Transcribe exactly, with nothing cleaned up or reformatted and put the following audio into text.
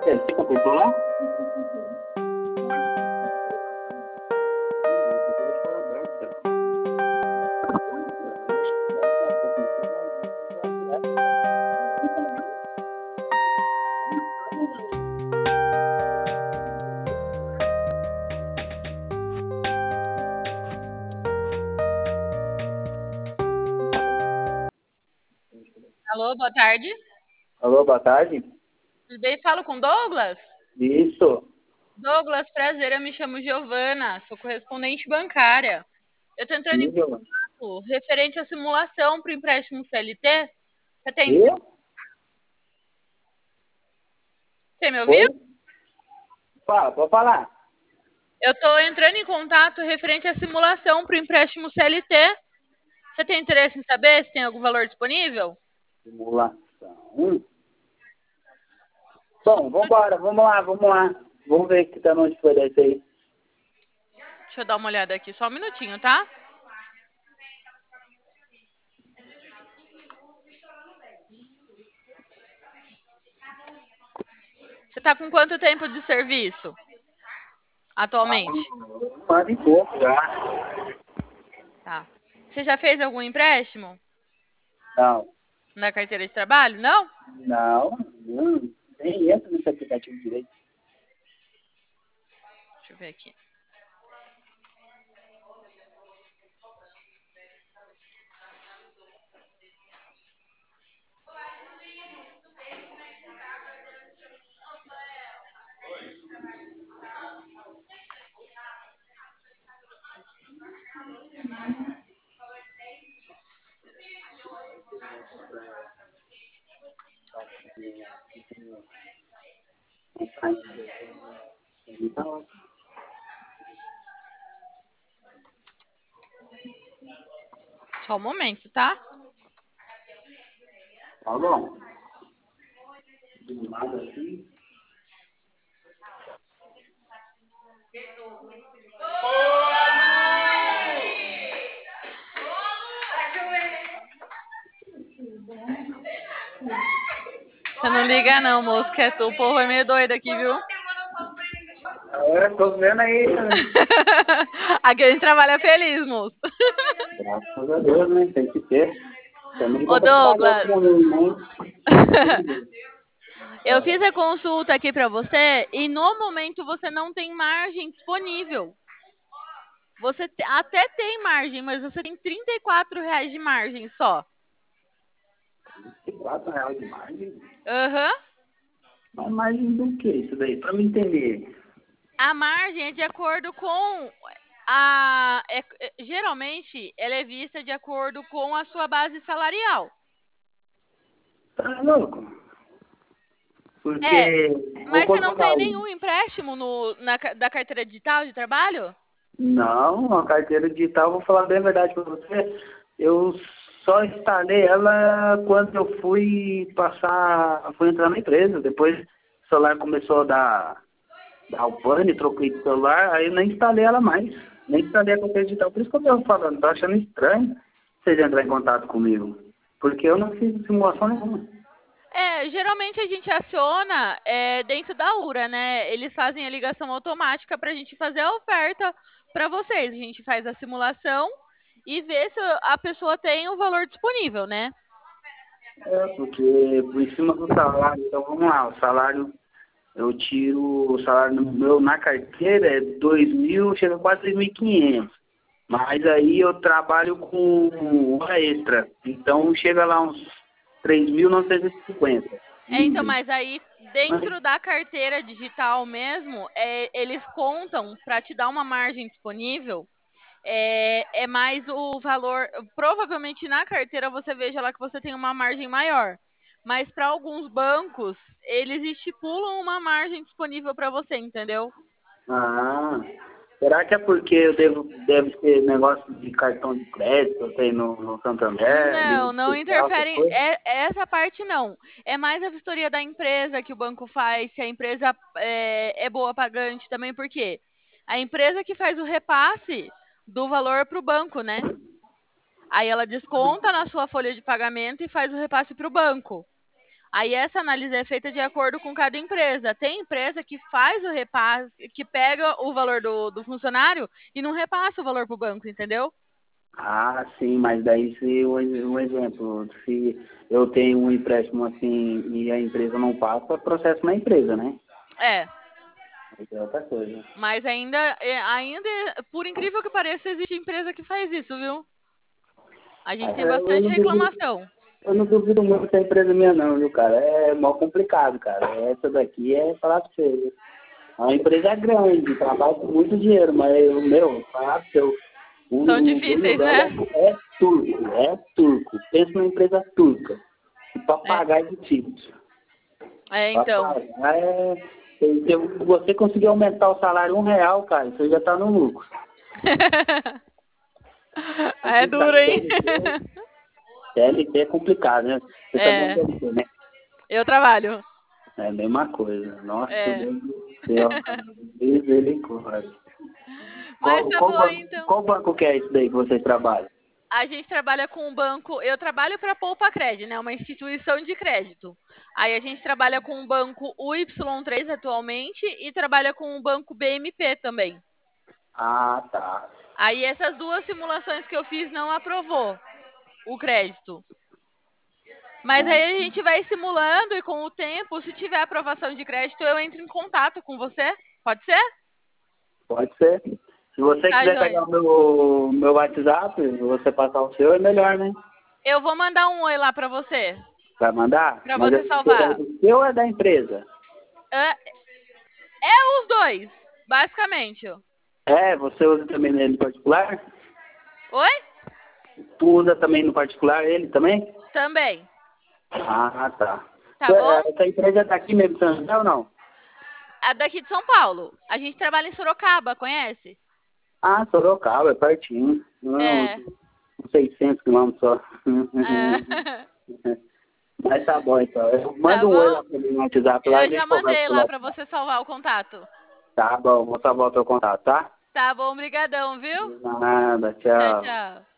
É, você completou lá? Alô, boa tarde. Alô, boa tarde. Tudo bem? Falo com Douglas? Isso. Douglas, prazer, eu me chamo Giovana, sou correspondente bancária. Eu tô entrando em Nível. contato referente à simulação para o empréstimo C L T. Você tem, E? você me ouviu? Oi? Fala, pode falar. Eu tô entrando em contato referente à simulação para o empréstimo C L T. Você tem interesse em saber se tem algum valor disponível? Simulação. Bom, vambora, vamos lá, vamos lá. Vamos ver que tá onde foi desse aí. Deixa eu dar uma olhada aqui, só um minutinho, tá? Você tá com quanto tempo de serviço atualmente? Quase em pouco já. Tá. Você já fez algum empréstimo Não, na carteira de trabalho? Não? não, não. Nem entra nesse aplicativo direito. Deixa eu ver aqui. Então, Só um momento, tá? tá bom. Do lado assim. Você não liga não, moço, que é tu. O povo é meio doido aqui, viu? É, tô vendo aí. Aqui a gente trabalha feliz, moço. Graças a Deus, né? Tem que ter. Também Ô, dá pra trabalhar Douglas, com um, né? eu fiz a consulta aqui pra você e no momento você não tem margem disponível. Você te- até tem margem, mas você tem trinta e quatro reais de margem só. quatro reais de margem? Aham. Mas margem do que isso daí? Pra me entender. A margem é de acordo com a. É- é- geralmente, ela é vista de acordo com a sua base salarial. Tá louco? É, Porque, vou mas você não colocar tem aí. nenhum empréstimo no, na, ca- da carteira digital de trabalho? Não, a carteira digital, vou falar bem a verdade pra você. Eu só instalei ela quando eu fui passar, fui entrar na empresa. Depois o celular começou a dar, dar o pane, troquei de celular, aí eu nem instalei ela mais. Nem instalei a carteira digital. Por isso que eu tô falando, tô achando estranho vocês entrarem em contato comigo. Porque eu não fiz simulação nenhuma. É, geralmente a gente aciona é, dentro da URA, né? Eles fazem a ligação automática para a gente fazer a oferta para vocês. A gente faz a simulação e vê se a pessoa tem o valor disponível, né? É, porque por em cima do salário, então vamos lá, o salário, eu tiro o salário no meu na carteira é dois mil, chega a quase dois mil e quinhentos. Mas aí eu trabalho com hora extra, então chega lá uns três mil novecentos e cinquenta. É, então, Livre. mas aí Mas, dentro da carteira digital mesmo, é, eles contam para te dar uma margem disponível. É, é mais o valor. Provavelmente na carteira você veja lá que você tem uma margem maior. Mas para alguns bancos, eles estipulam uma margem disponível para você, entendeu? ah, será que é porque eu devo, deve ter negócio de cartão de crédito, eu tenho no, no Santander, Não, limite não especial, essas interfere. coisas? É, essa parte não. É mais a vistoria da empresa que o banco faz, se a empresa é, é boa pagante também, porque a empresa que faz o repasse do valor para o banco, né? Aí ela desconta na sua folha de pagamento e faz o repasse para o banco. Aí essa análise é feita de acordo com cada empresa. Tem empresa que faz o repasse, que pega o valor do, do funcionário e não repassa o valor para o banco, entendeu? Ah, sim, mas daí se um, um exemplo, se eu tenho um empréstimo assim e a empresa não passa, processo na empresa, né? É. Isso é outra coisa. Mas ainda, é, ainda, por incrível que pareça, existe empresa que faz isso, viu? A gente tem É, eu bastante não duvido, reclamação. eu não duvido muito da empresa minha não, viu, cara? É mó complicado, cara. Essa daqui é falar pra você. É uma empresa grande, trabalha com muito dinheiro, mas o meu, falar pra você, o, São o dono difíceis, dela né? é turco, é turco. Pensa numa empresa turca. E É, papagaio de títulos. é, então. Papagaio é. Se se você conseguir aumentar o salário um real, cara, você já tá no lucro. É Aqui tá duro, hein? C L T, C L T é complicado, né? Você também é É, C L T, né? eu trabalho. É a mesma coisa. Nossa, É. Deus do céu, cara. Misericórdia. Mas Qual, tá qual, bom, banco, então. qual banco que é esse daí que vocês trabalham? A gente trabalha com um banco. Eu trabalho para Poupa Cred, né? Uma instituição de crédito. Aí a gente trabalha com o banco U Y três atualmente e trabalha com o banco B M P também. Ah, tá. Aí essas duas simulações que eu fiz não aprovou o crédito. Mas Ah, aí a gente vai simulando e com o tempo, se tiver aprovação de crédito, eu entro em contato com você. Pode ser? pode ser. Se você Tá, quiser joia. pegar o meu, meu WhatsApp, você passar o seu, é melhor, né? Eu vou mandar um oi lá pra você, Vai mandar? pra Mas é você salvar. do seu ou é da empresa? É, é os dois, basicamente. É, você usa também ele no particular? Oi? Tu usa também no particular ele também? Também. Ah, tá. Tá bom? É, essa empresa é daqui mesmo, de São José ou não? É daqui de São Paulo. A gente trabalha em Sorocaba, conhece? Ah, Sorocaba, é pertinho. Não, É. uns seiscentos quilômetros só. É. Mas tá bom, então. Eu Tá mando um oi bom? lá pra mim no WhatsApp, lá a Eu já gente conversa mandei pelo lá pra WhatsApp. você salvar o contato. Tá bom, vou salvar o teu contato, tá? Tá bom, brigadão, viu? De nada, Tchau, tchau. tchau.